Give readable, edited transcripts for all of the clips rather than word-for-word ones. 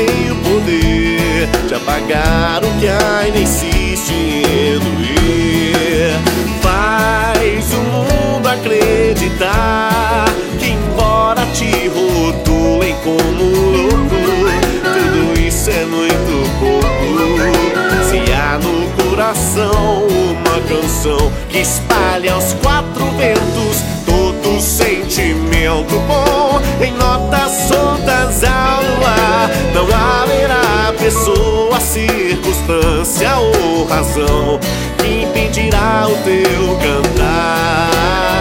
tem o poder de apagar o que ainda insiste em doer. Faz o mundo acreditar que, embora te rotulem como louco, tudo isso é muito pouco. Se há no coração uma canção que espalha aos quatro ventos todo sentimento bom, em notas soltas ao ar, não haverá pessoa, circunstância ou razão que impedirá o teu cantar.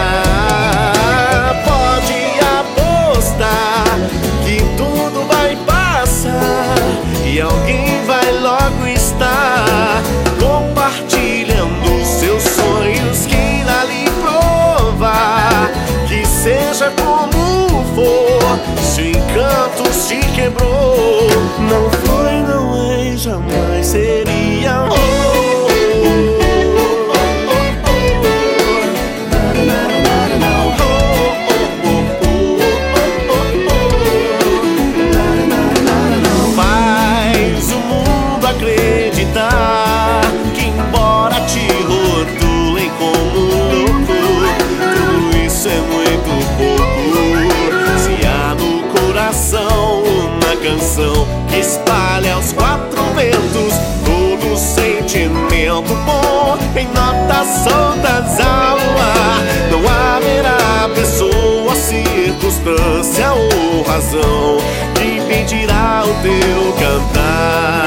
Pode apostar que tudo vai passar e alguém vai logo estar compartilhando seus sonhos que irá lhe provar que, seja como for, se o encanto se quebrou, não foi, não é, jamais seria. Faz o mundo acreditar que, embora te rotulem como louco, tudo isso é muito pouco. Se há no coração uma canção que espalha aos quatro ventos todo sentimento bom, em notas soltas ao ar, não haverá pessoa, circunstância ou razão que impedirá o teu cantar.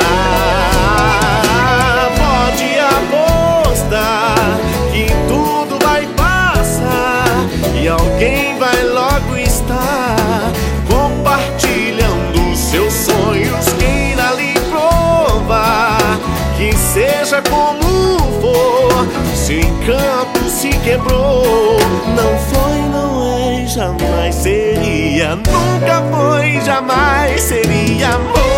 Pode apostar que tudo vai passar e alguém vai logo estar compartilhando seus sonhos que irá lhe provar que, seja como for, se o encanto se quebrou, não foi, não é, jamais seria, nunca foi, jamais seria amor.